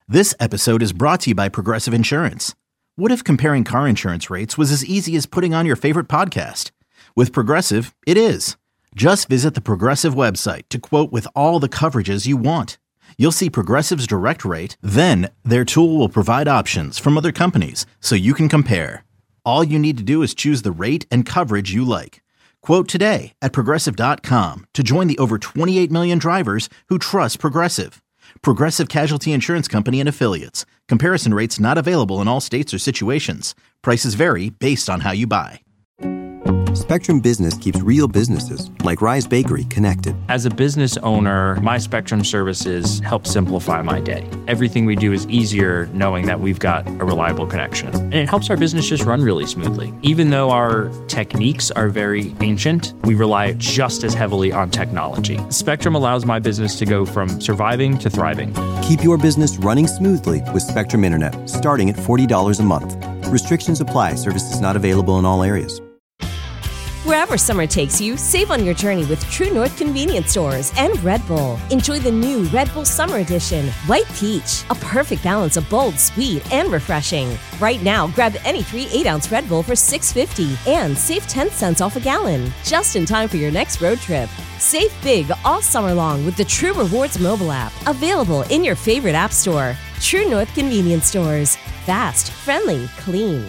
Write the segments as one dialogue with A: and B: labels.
A: This episode is brought to you by Progressive Insurance. What if comparing car insurance rates was as easy as putting on your favorite podcast? With Progressive, it is. Just visit the Progressive website to quote with all the coverages you want. You'll see Progressive's direct rate, then their tool will provide options from other companies so you can compare. All you need to do is choose the rate and coverage you like. Quote today at Progressive.com to join the over 28 million drivers who trust Progressive. Progressive Casualty Insurance Company and Affiliates. Comparison rates not available in all states or situations. Prices vary based on how you buy.
B: Spectrum Business keeps real businesses, like Rise Bakery, connected.
C: As a business owner, my Spectrum services help simplify my day. Everything we do is easier knowing that we've got a reliable connection. And it helps our business just run really smoothly. Even though our techniques are very ancient, we rely just as heavily on technology. Spectrum allows my business to go from surviving to thriving.
B: Keep your business running smoothly with Spectrum Internet, starting at $40 a month. Restrictions apply. Services not available in all areas.
D: Wherever summer takes you, save on your journey with True North Convenience Stores and Red Bull. Enjoy the new Red Bull Summer Edition, White Peach, a perfect balance of bold, sweet, and refreshing. Right now, grab any 3 8-ounce Red Bull for $6.50 and save 10 cents off a gallon. Just in time for your next road trip. Save big all summer long with the True Rewards mobile app, available in your favorite app store. True North Convenience Stores. Fast, friendly, clean.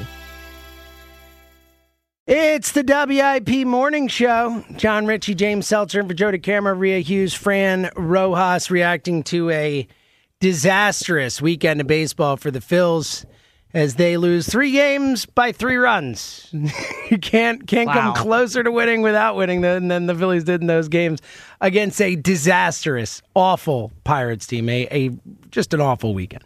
E: It's the WIP Morning Show. John Ritchie, James Seltzer, and for Joe DeCamera, Rhea Hughes, Fran Rojas reacting to a disastrous weekend of baseball for the Phils as they lose 3 games by 3 runs. You can't come closer to winning without winning than the Phillies did in those games against a disastrous, awful Pirates team. Just an awful weekend.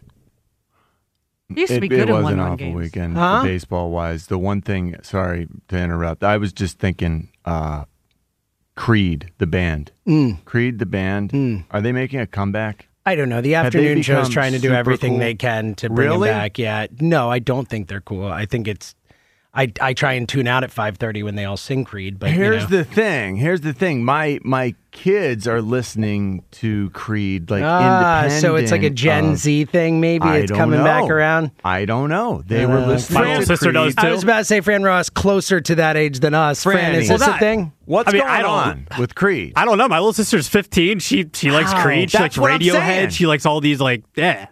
F: It was an awful weekend, baseball-wise. The one thing, sorry to interrupt, I was just thinking Creed, the band. Creed, the band, are they making a comeback?
E: I don't know. The afternoon show's trying to do everything they can to bring them back. Yeah. No, I don't think they're cool. I think it's... I try and tune out at 5:30 when they all sing Creed. But
F: Here's the thing. My kids are listening to Creed independent.
E: So it's like a Gen Z thing. Maybe it's coming back around.
F: I don't know. They were listening.
G: My little sister does too.
E: I was about to say Fran Ross closer to that age than us. Fran, is this a thing?
F: What's going on with Creed?
G: I don't know. My little sister's 15. She likes Creed. She likes Radiohead. She likes all these
E: Wow.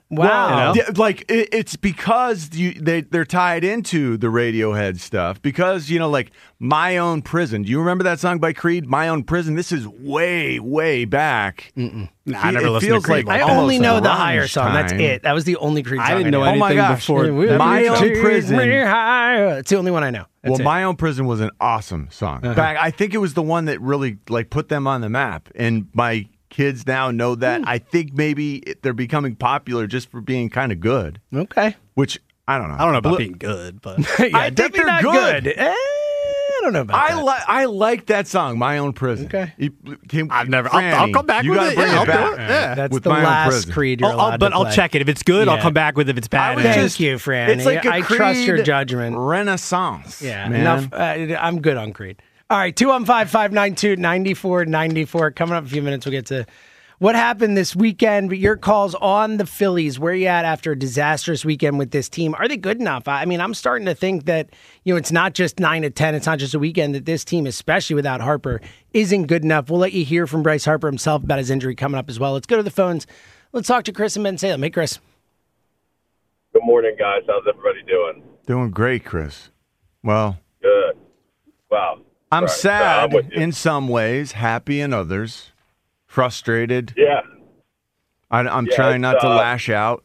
F: It's because they're tied into the Radiohead stuff. Because My Own Prison. Do you remember that song by Creed? My Own Prison. This is way back.
G: I never listened to Creed.
E: I only know the higher song. That's it. That was the only Creed song
G: I didn't know anything before.
F: My Own Prison.
E: It's the only one I know.
F: My Own Prison was an awesome song. I think it was the one that really put them on the map. And my kids now know that. I think maybe they're becoming popular just for being kind of good.
E: Okay.
F: which I don't know.
G: I don't know about being good, but
F: I think they're good.
E: I don't know about that.
F: I like that song, My Own Prison.
E: Okay.
G: I've never. I'll come back
F: you
G: with
F: gotta
G: it.
F: bring
G: Yeah,
F: it back.
G: Yeah.
E: That's
F: with
E: the
F: My Own
E: last
F: Prison.
E: Creed you're allowed to play.
G: I'll check it. If it's good, I'll come back with it. If it's bad,
E: Thank you, Fran.
F: It's like
E: I trust your judgment.
F: Renaissance.
E: Yeah,
F: man.
E: enough. I'm good on Creed. All right, 215-592-9494. Coming up in a few minutes, we'll get to what happened this weekend. But your calls on the Phillies. Where are you at after a disastrous weekend with this team? Are they good enough? I mean, I'm starting to think that it's not just 9-10. It's not just a weekend. That this team, especially without Harper, isn't good enough. We'll let you hear from Bryce Harper himself about his injury coming up as well. Let's go to the phones. Let's talk to Chris and Ben Salem. Hey, Chris.
H: Good morning, guys. How's everybody doing?
F: Doing great, Chris. Well,
H: good. Wow.
F: I'm sad in some ways, happy in others, frustrated.
H: Yeah.
F: I'm trying not to lash out.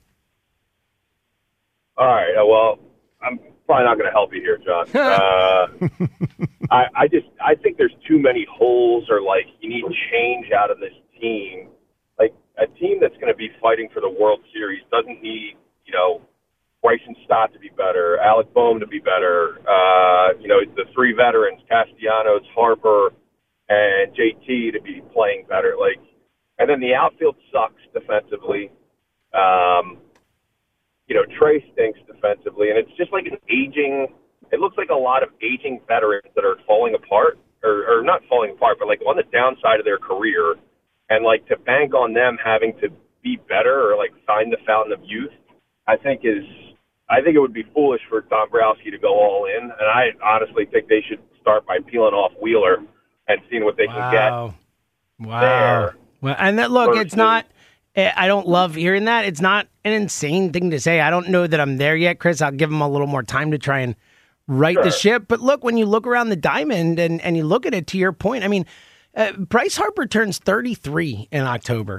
H: All right. Well, I'm probably not going to help you here, John. I think there's too many holes, or you need change out of this team. A team that's going to be fighting for the World Series doesn't need, Bryson Stott to be better, Alec Boehm to be better, the three veterans, Castellanos, Harper, and JT to be playing better. And then the outfield sucks defensively. Trey stinks defensively, and it's just it looks like a lot of aging veterans that are falling apart, or not falling apart, but on the downside of their career, and to bank on them having to be better or find the fountain of youth. I think it would be foolish for Dombrowski to go all in, and I honestly think they should start by peeling off Wheeler and seeing what they can get there.
E: Well, and that, look, it's not. I don't love hearing that. It's not an insane thing to say. I don't know that I'm there yet, Chris. I'll give him a little more time to try and right the ship. But look, when you look around the diamond and you look at it, to your point, I mean, Bryce Harper turns 33 in October.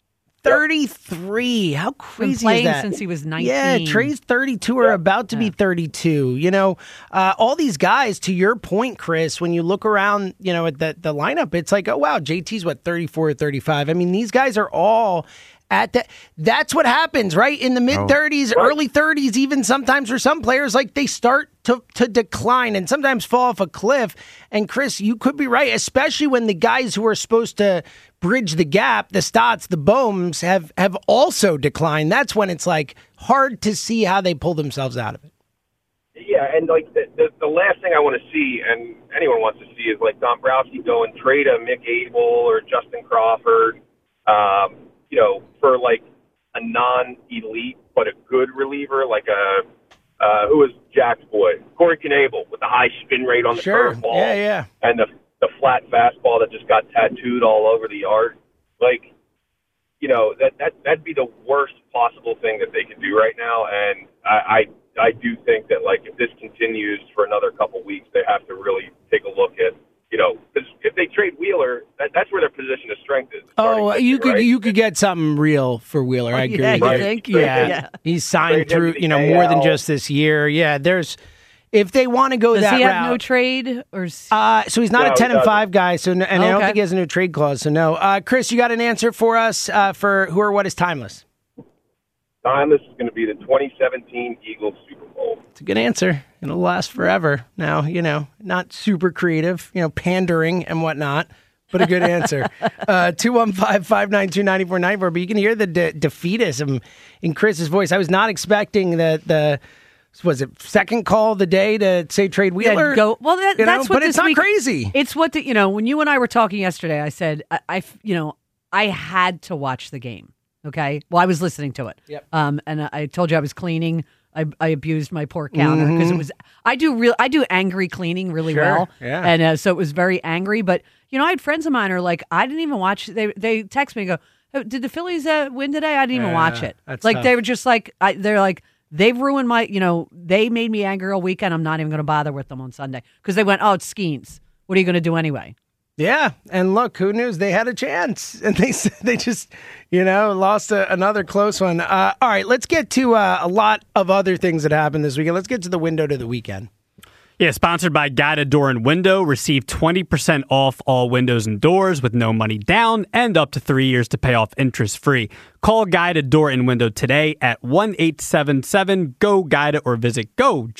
E: 33. How crazy is that?
I: Since he was 19.
E: Yeah, Trey's 32 or about to be 32. You know, all these guys, to your point, Chris, when you look around, you know, at the lineup, it's like, oh, wow, JT's 34 or 35. I mean, these guys are all at that. That's what happens, right? In the mid-30s, early 30s, even sometimes for some players, like they start to decline and sometimes fall off a cliff. And Chris, you could be right, especially when the guys who are supposed to bridge the gap, the Stotts, the Bohms, have also declined. That's when it's like hard to see how they pull themselves out of it.
H: Yeah, and like the last thing I want to see, and anyone wants to see, is like Dombrowski go and trade a Mick Abel or Justin Crawford, you know, for like a non-elite but a good reliever, like who was Jack's boy, Corey Knebel, with the high spin rate on the curveball, and the flat fastball that just got tattooed all over the yard. Like, you know, that'd be the worst possible thing that they could do right now. And I do think that, like, if this continues for another couple weeks, they have to really take a look at, you know, because if they trade Wheeler, that's where their position of strength is.
E: Oh, you could get something real for Wheeler. I agree.
I: You think?
E: Yeah. He's signed through, you know, more than just this year. Yeah, if they want to go that route.
I: Does he have no trade? Or
E: so he's not a 10-5 guy, so I don't think he has a no trade clause, so no. Chris, you got an answer for us for who or what is timeless?
H: Timeless is going to be the 2017 Eagles Super Bowl.
E: It's a good answer. It'll last forever. Now, you know, not super creative, you know, pandering and whatnot, but a good answer. 215-592-9494. But you can hear the defeatism in Chris's voice. I was not expecting the was it second call of the day to say trade Wheeler?
I: Yeah, well, that's what
E: but it's not crazy.
I: It's what you know. When you and I were talking yesterday, I said I had to watch the game. Okay, well, I was listening to it.
E: Yep.
I: And I told you I was cleaning. I abused my poor counter because it was. I do angry cleaning really well.
E: Yeah.
I: And so it was very angry. But you know, I had friends of mine who are like, I didn't even watch. They text me and go, oh, did the Phillies win today? I didn't even watch it. Like tough. They were just like they're like. They've ruined my, you know, they made me angry all weekend. I'm not even going to bother with them on Sunday because they went, oh, it's Skeens. What are you going to do anyway?
E: Yeah. And look, who knew they had a chance? And they just, you know, lost another close one. All right, let's get to a lot of other things that happened this weekend. Let's get to the window to the weekend.
G: Yeah, sponsored by Guided Door and Window. Receive 20% off all windows and doors with no money down and up to 3 years to pay off interest-free. Call Guided Door and Window today at 1-877-GO-GUIDED or visit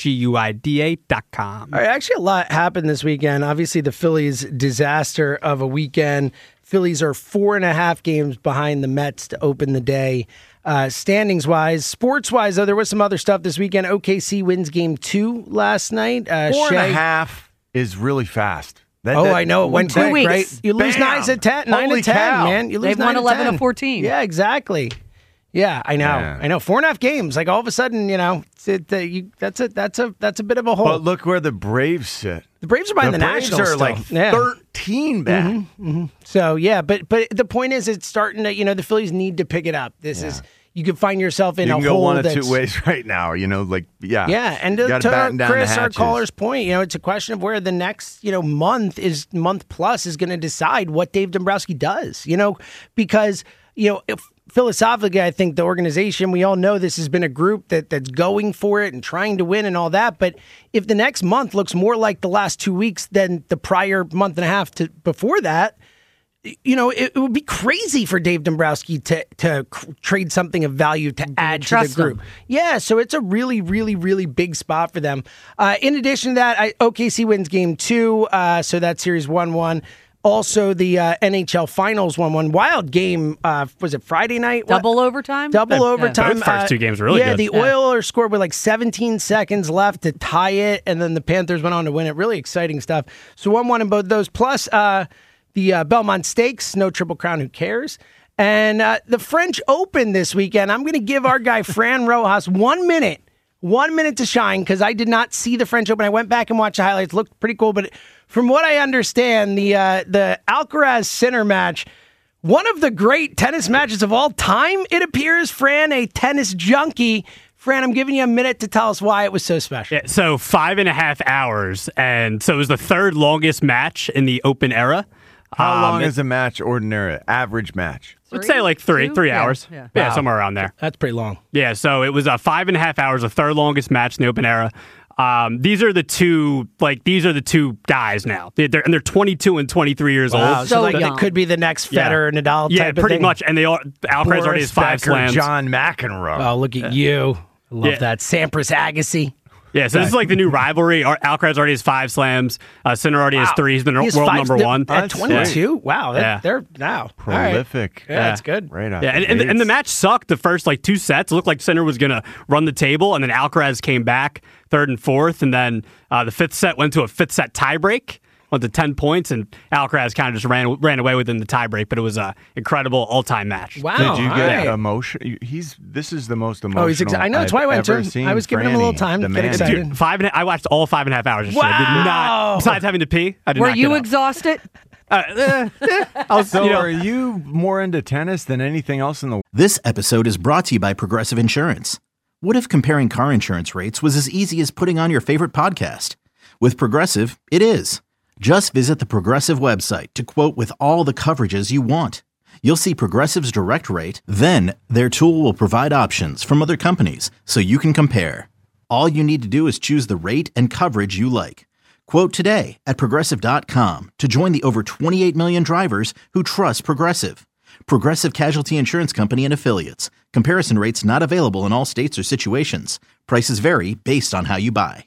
G: GoGuida.com.
E: All right, actually, a lot happened this weekend. Obviously, the Phillies' disaster of a weekend. Phillies are 4.5 games behind the Mets to open the day. Standings-wise, sports-wise, though, there was some other stuff this weekend. OKC wins Game 2 last night.
F: 4.5 is really fast.
E: I know. It went quick,
I: weeks.
E: right? You lose 9 to 10, 9 to 10, man. You lose
I: They've won 11 to 14.
E: Yeah, exactly. Yeah, I know.
F: Yeah.
E: I know. 4.5 games. Like all of a sudden, you know, that's a bit of a hole.
F: But look where the Braves sit.
E: The Braves are behind the Nationals.
F: Braves are like 13 back.
E: Mm-hmm. So yeah, but the point is, it's starting to. You know, the Phillies need to pick it up. This is. You could find yourself in a hole.
F: You can go one of two ways right now. You know, like
E: Yeah, and to Chris, our caller's point, you know, it's a question of where the next, you know, month plus is going to decide what Dave Dombrowski does. You know, because you know. Philosophically, I think the organization, we all know this has been a group that's going for it and trying to win and all that. But if the next month looks more like the last 2 weeks than the prior month and a half before that, you know, it would be crazy for Dave Dombrowski to trade something of value to add to the group. Yeah, so it's a really, really, really big spot for them. In addition to that, OKC wins Game 2, so that series 1-1. Also, the NHL Finals 1-1. Wild game. Was it Friday night?
I: Double overtime?
E: Double overtime.
G: Those first two games were really good.
E: Yeah, the Oilers scored with like 17 seconds left to tie it, and then the Panthers went on to win it. Really exciting stuff. So 1-1 in both of those. Plus, the Belmont Stakes, no Triple Crown, who cares? And the French Open this weekend, I'm going to give our guy Fran Rojas 1 minute. 1 minute to shine, because I did not see the French Open. I went back and watched the highlights. Looked pretty cool. But from what I understand, the Alcaraz-Sinner match, one of the great tennis matches of all time, it appears. Fran, a tennis junkie. Fran, I'm giving you a minute to tell us why it was so special.
G: Yeah, so 5.5 hours. And so it was the third longest match in the Open era.
F: How long is a match ordinary? Average match?
G: Let's say like three hours.
I: Yeah.
G: Yeah, somewhere around there.
E: That's pretty long.
G: Yeah, so it was 5.5 hours, the third longest match in the Open era. These are the two guys now. They're 22 and 23 years old.
I: So
E: like
I: young.
E: it could be the next Federer, Nadal type
G: Yeah,
E: of
G: pretty
E: thing.
G: much. And Alcaraz already has 5 slams.
F: John McEnroe.
E: Oh, look at you. I love that. Sampras Agassi.
G: Yeah, so this is like the new rivalry. Alcaraz already has 5 slams. Sinner already has 3. He's the world number 1.
E: At 22? Wow. They're now.
F: Prolific.
E: All right. Yeah, that's good.
F: Right on.
G: Yeah, and the match sucked the first 2 sets. It looked like Sinner was going to run the table, and then Alcaraz came back 3rd and 4th, and then the 5th set went to a 5th set tiebreak. Went to 10 points, and Alcaraz kind of just ran away within the tiebreak, but it was an incredible all-time match.
E: Wow.
F: Did you get emotion? This is the most emotional.
E: I know. That's why I went to him. I was giving him a little time to get excited.
G: Dude, I watched all 5.5 hours.
E: Wow.
G: I did not, besides having to pee, I did
I: Were
G: not
I: you
G: get up.
I: exhausted?
F: Are you more into tennis than anything else in the world?
A: This episode is brought to you by Progressive Insurance. What if comparing car insurance rates was as easy as putting on your favorite podcast? With Progressive, it is. Just visit the Progressive website to quote with all the coverages you want. You'll see Progressive's direct rate, then their tool will provide options from other companies so you can compare. All you need to do is choose the rate and coverage you like. Quote today at Progressive.com to join the over 28 million drivers who trust Progressive. Progressive Casualty Insurance Company and Affiliates. Comparison rates not available in all states or situations. Prices vary based on how you buy.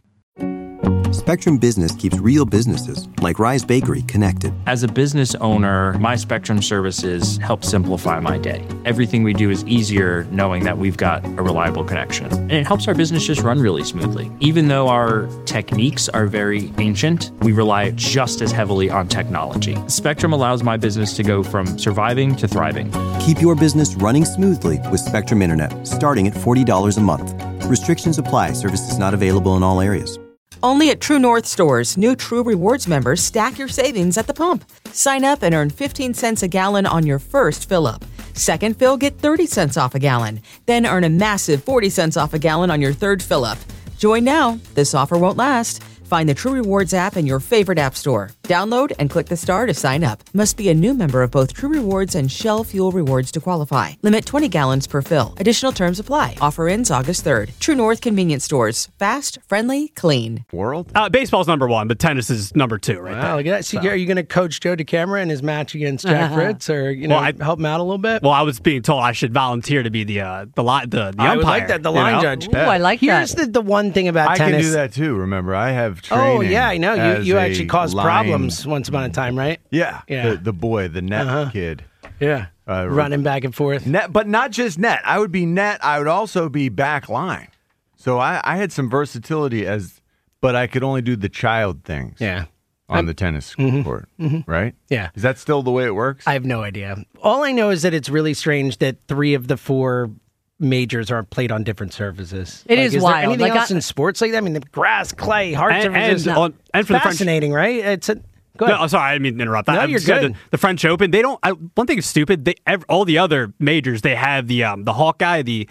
B: Spectrum Business keeps real businesses, like Rise Bakery, connected.
C: As a business owner, my Spectrum services help simplify my day. Everything we do is easier knowing that we've got a reliable connection. And it helps our business just run really smoothly. Even though our techniques are very ancient, we rely just as heavily on technology. Spectrum allows my business to go from surviving to thriving.
B: Keep your business running smoothly with Spectrum Internet, starting at $40 a month. Restrictions apply. Services not available in all areas.
J: Only at True North stores, new True Rewards members stack your savings at the pump. Sign up and earn 15 cents a gallon on your first fill-up. Second fill, get 30 cents off a gallon. Then earn a massive 40 cents off a gallon on your third fill-up. Join now. This offer won't last. Find the True Rewards app in your favorite app store. Download and click the star to sign up. Must be a new member of both True Rewards and Shell Fuel Rewards to qualify. Limit 20 gallons per fill. Additional terms apply. Offer ends August 3rd. True North Convenience Stores. Fast, friendly, clean.
F: World?
G: Baseball's number 1, but tennis is number 2 right there.
E: Wow, look at that. So, are you going to coach Joe DeCamara in his match against Jack Fritz, or help him out a little bit?
G: Well, I was being told I should volunteer to be the umpire.
E: I would like that, the line judge.
I: Ooh, I like
E: Here's
I: that.
E: the one thing about tennis.
F: I can do that too. Remember, I have training.
E: Oh yeah, I know. You
F: as
E: actually
F: a
E: caused
F: line-
E: problems once upon a time, right?
F: Yeah,
E: Yeah.
F: The boy, the net kid.
E: Yeah, running back and forth.
F: Net, but not just net. I would be net. I would also be back line. So I had some versatility but I could only do the child things.
E: Yeah.
F: On the tennis court, right?
E: Yeah.
F: Is that still the way it works?
E: I have no idea. All I know is that it's really strange that 3 of the 4 majors are played on different surfaces.
I: It is
E: is
I: wild.
E: There anything
I: Like
E: else in sports like that? I mean, the grass, clay, hard surfaces.
G: And for the French.
E: Fascinating, right? Go ahead.
G: No, I'm sorry, I didn't mean to interrupt.
E: No, you're good.
G: The French Open, they don't. One thing is stupid. All the other majors, they have the Hawkeye, the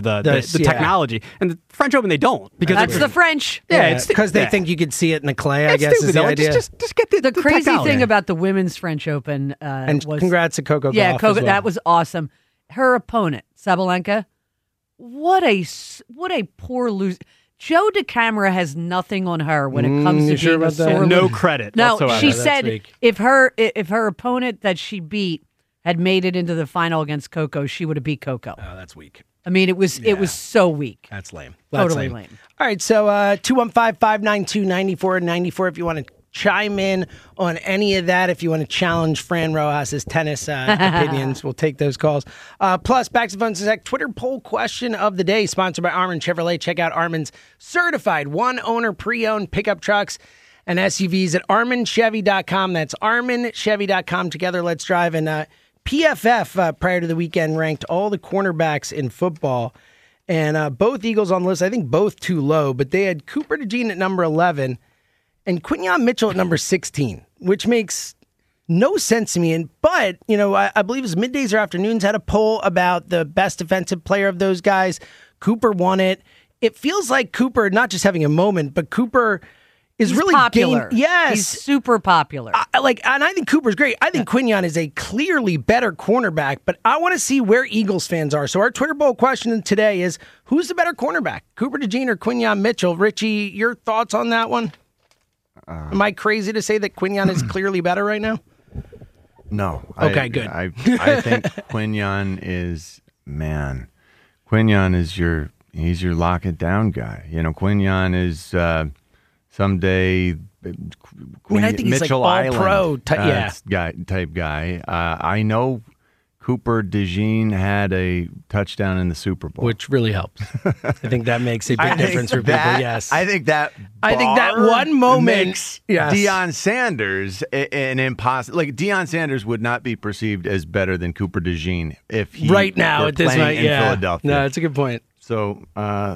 G: technology, and the French Open they don't because
I: That's the French.
G: Yeah,
E: it's because they think you could see it in the clay. I
G: It's
E: guess
G: stupid,
E: is the
G: though.
E: idea.
G: Just get the
I: Crazy
G: technology.
I: thing about the women's French Open
E: and
I: was
E: congrats to Coco.
I: Yeah,
E: Gauff
I: Coco,
E: as well.
I: that was awesome. Her opponent, Sabalenka, what a poor loser. Joe DeCamara has nothing on her when it comes to
E: you sure
I: being a
E: about that?
I: sore
G: No
I: loser.
G: credit
I: No,
G: whatsoever.
I: she
E: That's
I: said
E: weak.
I: if her opponent that she beat had made it into the final against Coco, she would have beat Coco.
E: Oh, that's weak.
I: I mean, it was so weak.
E: That's lame.
I: Totally lame.
E: All right, so 215-592-9494 if you want to chime in on any of that. If you want to challenge Fran Rojas' tennis opinions, we'll take those calls. Plus, back to Phone Select Twitter poll question of the day, sponsored by Armin Chevrolet. Check out Armin's certified one-owner pre-owned pickup trucks and SUVs at ArminChevy.com. That's ArminChevy.com. Together, let's drive. And PFF prior to the weekend ranked all the cornerbacks in football, and both Eagles on the list, I think both too low, but they had Cooper DeJean at number 11 and Quinyon Mitchell at number 16, which makes no sense to me. But, I believe it was Middays or Afternoons had a poll about the best defensive player of those guys. Cooper won it. It feels like Cooper not just having a moment, but Cooper is really
I: popular.
E: Yes.
I: He's super popular.
E: And I think Cooper's great. I think Quinyon is a clearly better cornerback, but I want to see where Eagles fans are. So our Twitter poll question today is, who's the better cornerback, Cooper DeJean or Quinyon Mitchell? Richie, your thoughts on that one? Am I crazy to say that Quinyon is clearly better right now?
F: No.
E: Okay, good.
F: I think Quinyon is, Quinyon is he's your lock it down guy. Quinyon is someday
E: I think he's
F: Mitchell
E: like
F: Island
E: all-pro
F: type guy. I know Cooper DeJean had a touchdown in the Super Bowl,
E: which really helps. I think that makes a big difference for people. Yes,
F: I think that
E: one moment
F: makes Deion Sanders an impossible. Like Deion Sanders would not be perceived as better than Cooper DeJean if he
E: right now
F: were
E: at this
F: playing
E: point,
F: in Philadelphia.
E: No, it's a good point.
F: So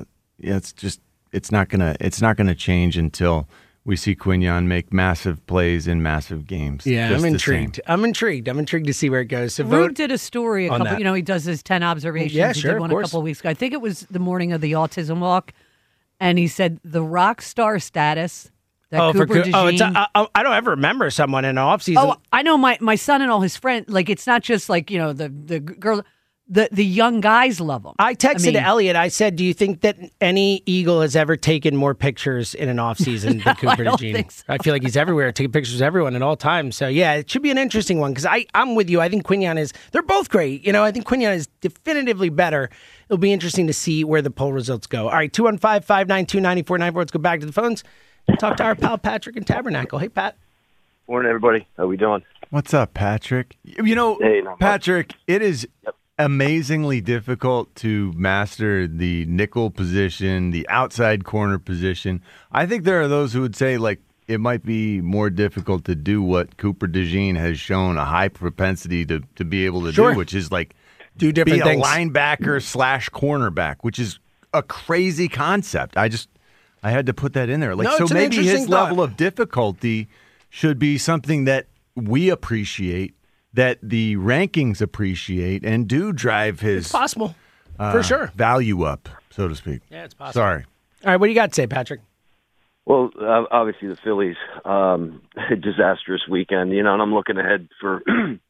F: it's not gonna change until we see Quinyon make massive plays in massive games.
E: Yeah, I'm intrigued. I'm intrigued to see where it goes. So
I: Rube did a story a couple. He does his 10 observations.
E: Yeah,
I: he
E: sure,
I: did one
E: of
I: a couple of weeks ago. I think it was the morning of the autism walk, and he said the rock star status that Cooper DeJean.
E: I don't ever remember someone in an offseason.
I: Oh, I know my son and all his friends. Like it's not just like the girl. The young guys love him.
E: I texted Elliot. I said, do you think that any Eagle has ever taken more pictures in an offseason than Cooper DeJean? So. I feel like he's everywhere, taking pictures of everyone at all times. So, yeah, it should be an interesting one because I'm with you. I think Quinyon they're both great. I think Quinyon is definitively better. It'll be interesting to see where the poll results go. All right, 215-592-9494. Let's go back to the phones and talk to our pal Patrick in Tabernacle. Hey, Pat.
K: Morning, everybody. How we doing?
F: What's up, Patrick?
K: Hey,
F: Patrick, it is amazingly difficult to master the nickel position, the outside corner position. I think there are those who would say, it might be more difficult to do what Cooper DeJean has shown a high propensity to be able to do, which is
E: do different things.
F: A linebacker / cornerback, which is a crazy concept. I had to put that in there. So maybe his level of difficulty should be something that we appreciate, that the rankings appreciate, and do drive his
E: it's possible. For sure.
F: Value up, so to speak.
E: Yeah, it's possible.
F: Sorry.
E: All right, what do you got to say, Patrick?
K: Well, obviously the Phillies, a disastrous weekend, and I'm looking ahead for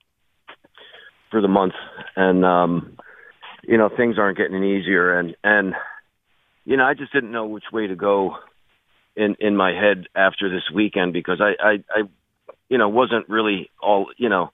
K: the month, and things aren't getting any easier, and I just didn't know which way to go in my head after this weekend because I wasn't really all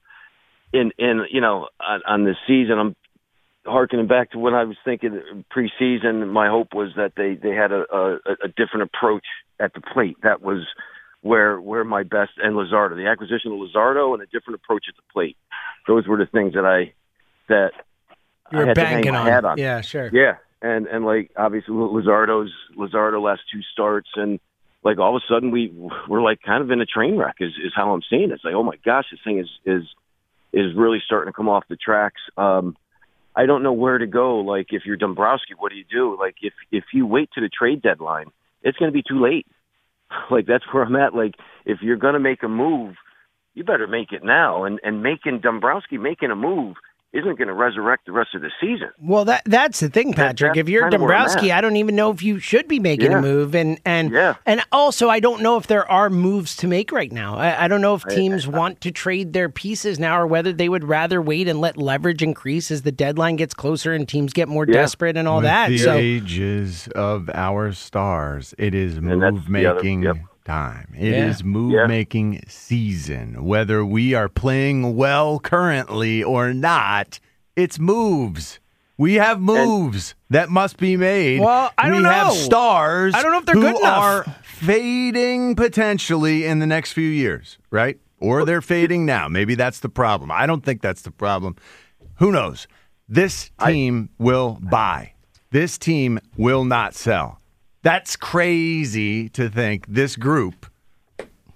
K: on this season. I'm harkening back to when I was thinking preseason. My hope was that they had a different approach at the plate. That was where my best, and Luzardo, the acquisition of Luzardo and a different approach at the plate. Those were the things that I had to hang my hat on.
E: Yeah, sure.
K: Yeah. And obviously Luzardo last two starts, and all of a sudden we're kind of in a train wreck is how I'm seeing it. It's oh my gosh, this thing is really starting to come off the tracks. I don't know where to go. If you're Dombrowski, what do you do? If you wait to the trade deadline, it's going to be too late. That's where I'm at. If you're going to make a move, you better make it now. And Dombrowski making a move isn't going to resurrect the rest of the season.
E: Well, that's the thing, Patrick. If you're Dombrowski, I don't even know if you should be making a move. And also, I don't know if there are moves to make right now. I don't know if teams want to trade their pieces now or whether they would rather wait and let leverage increase as the deadline gets closer and teams get more desperate and all that.
F: The ages of our stars, it is move-making time. It is move-making season. Whether we are playing well currently or not, it's moves. We have moves that must be made.
E: Well, I don't know.
F: We have stars
E: I don't know if they're good enough.
F: Are fading potentially in the next few years, right? Or they're fading now. Maybe that's the problem. I don't think that's the problem. Who knows? This team will buy. This team will not sell. That's crazy to think this group,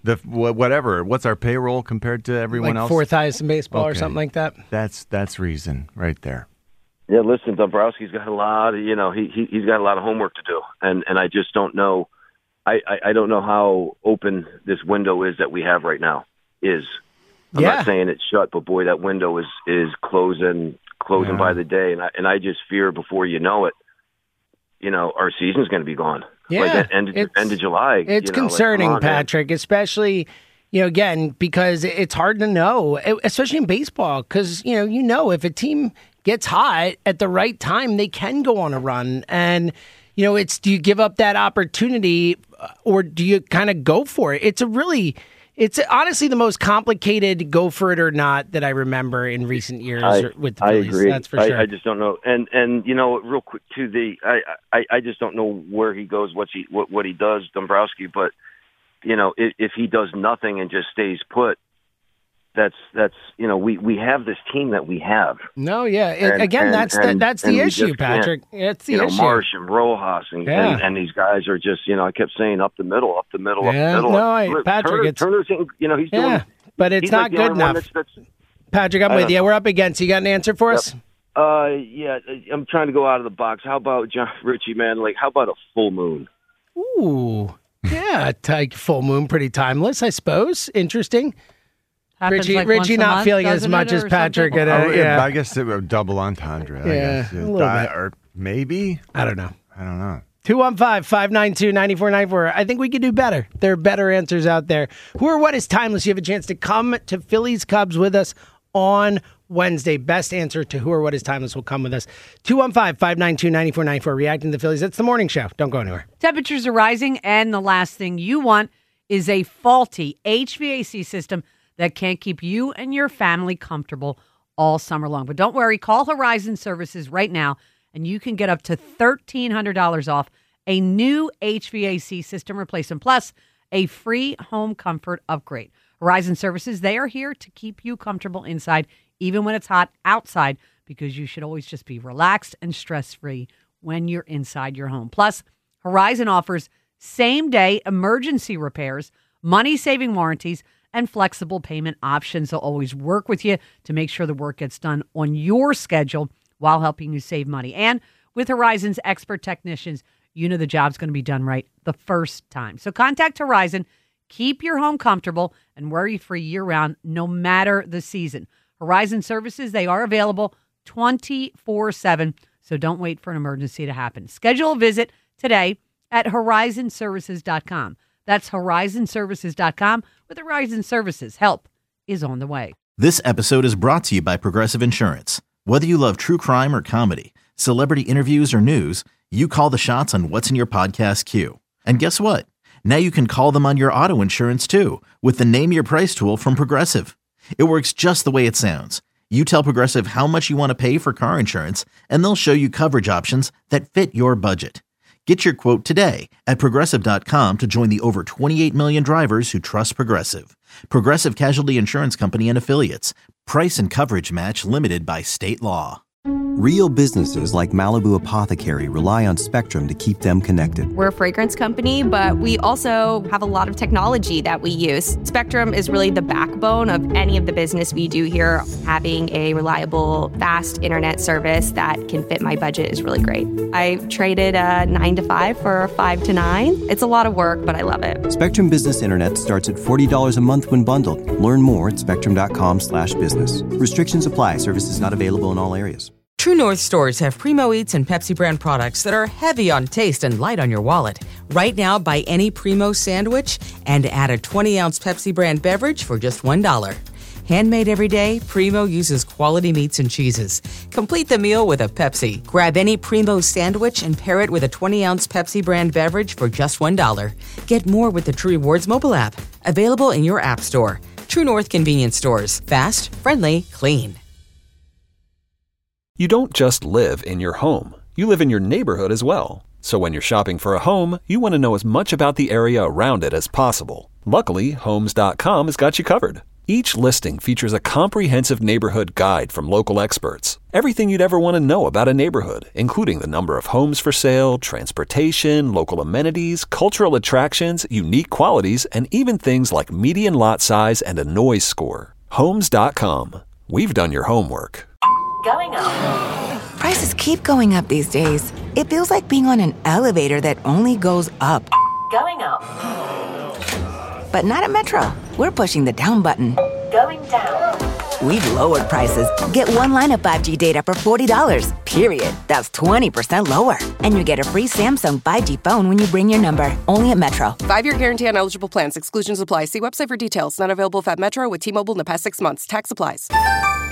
F: whatever. What's our payroll compared to everyone else?
E: Fourth highest in baseball or something like that.
F: That's reason right there.
K: Yeah, listen, Dombrowski's got a lot of, he's got a lot of homework to do, and I just don't know. I don't know how open this window is that we have right now. I'm not saying it's shut, but boy, that window is closing by the day, and I just fear before you know it, our season's going to be gone.
E: Yeah,
K: like at end of July.
E: It's concerning, Patrick, especially again because it's hard to know, especially in baseball, because if a team gets hot at the right time, they can go on a run, and it's do you give up that opportunity or do you kind of go for it? It's honestly the most complicated go for it or not that I remember in recent years with the Phillies.
K: I agree.
E: That's for sure.
K: I just don't know. And real quick too, I just don't know where he goes, what he does, Dombrowski. But if he does nothing and just stays put, that's we have this team that we have.
E: No, yeah. That's the issue, Patrick. It's the issue.
K: Marsh and Rojas and these guys are just I kept saying up the middle.
E: No, Patrick,
K: Turner's he's doing.
E: But it's not good enough. Patrick, I'm with you. We're up against. You got an answer for us?
K: Yeah. I'm trying to go out of the box. How about John Ritchie, man? Like, how about a full moon?
E: Ooh, yeah, full moon, pretty timeless, I suppose. Interesting. Richie not feeling as much as Patrick.
F: I guess it would double entendre.
E: Yeah, a little bit.
F: Or maybe.
E: I don't know. 215-592-9494. I think we could do better. There are better answers out there. Who or what is timeless? You have a chance to come to Phillies Cubs with us on Wednesday. Best answer to who or what is timeless will come with us. 215-592-9494. Reacting to the Phillies. It's the morning show. Don't go anywhere.
I: Temperatures are rising, and the last thing you want is a faulty HVAC system that can't keep you and your family comfortable all summer long. But don't worry, call Horizon Services right now, and you can get up to $1,300 off a new HVAC system replacement, plus a free home comfort upgrade. Horizon Services, they are here to keep you comfortable inside, even when it's hot outside, because you should always just be relaxed and stress-free when you're inside your home. Plus, Horizon offers same-day emergency repairs, money-saving warranties, and flexible payment options. They'll always work with you to make sure the work gets done on your schedule while helping you save money. And with Horizon's expert technicians, the job's going to be done right the first time. So contact Horizon. Keep your home comfortable and worry-free year-round, no matter the season. Horizon Services, they are available 24/7, so don't wait for an emergency to happen. Schedule a visit today at horizonservices.com. That's horizonservices.com. With Horizon Services, help is on the way.
A: This episode is brought to you by Progressive Insurance. Whether you love true crime or comedy, celebrity interviews or news, you call the shots on what's in your podcast queue. And guess what? Now you can call them on your auto insurance too with the Name Your Price tool from Progressive. It works just the way it sounds. You tell Progressive how much you want to pay for car insurance, and they'll show you coverage options that fit your budget. Get your quote today at Progressive.com to join the over 28 million drivers who trust Progressive. Progressive Casualty Insurance Company and Affiliates. Price and coverage match limited by state law.
B: Real businesses like Malibu Apothecary rely on Spectrum to keep them connected.
L: We're a fragrance company, but we also have a lot of technology that we use. Spectrum is really the backbone of any of the business we do here. Having a reliable, fast internet service that can fit my budget is really great. I've traded a 9 to 5 for a 5 to 9. It's a lot of work, but I love it.
B: Spectrum Business Internet starts at $40 a month when bundled. Learn more at spectrum.com/business. Restrictions apply. Services not available in all areas.
J: True North stores have Primo Eats and Pepsi brand products that are heavy on taste and light on your wallet. Right now, buy any Primo sandwich and add a 20-ounce Pepsi brand beverage for just $1. Handmade every day, Primo uses quality meats and cheeses. Complete the meal with a Pepsi. Grab any Primo sandwich and pair it with a 20-ounce Pepsi brand beverage for just $1. Get more with the True Rewards mobile app. Available in your app store. True North convenience stores. Fast, friendly, clean.
M: You don't just live in your home. You live in your neighborhood as well. So when you're shopping for a home, you want to know as much about the area around it as possible. Luckily, Homes.com has got you covered. Each listing features a comprehensive neighborhood guide from local experts. Everything you'd ever want to know about a neighborhood, including the number of homes for sale, transportation, local amenities, cultural attractions, unique qualities, and even things like median lot size and a noise score. Homes.com. We've done your homework.
N: Going up. Prices keep going up these days. It feels like being on an elevator that only goes up. Going up. But not at Metro. We're pushing the down button. Going down. We've lowered prices. Get one line of 5G data for $40, period. That's 20% lower. And you get a free Samsung 5G phone when you bring your number. Only at Metro.
O: 5-year guarantee on eligible plans. Exclusions apply. See website for details. Not available at Metro with T-Mobile in the past 6 months. Tax applies.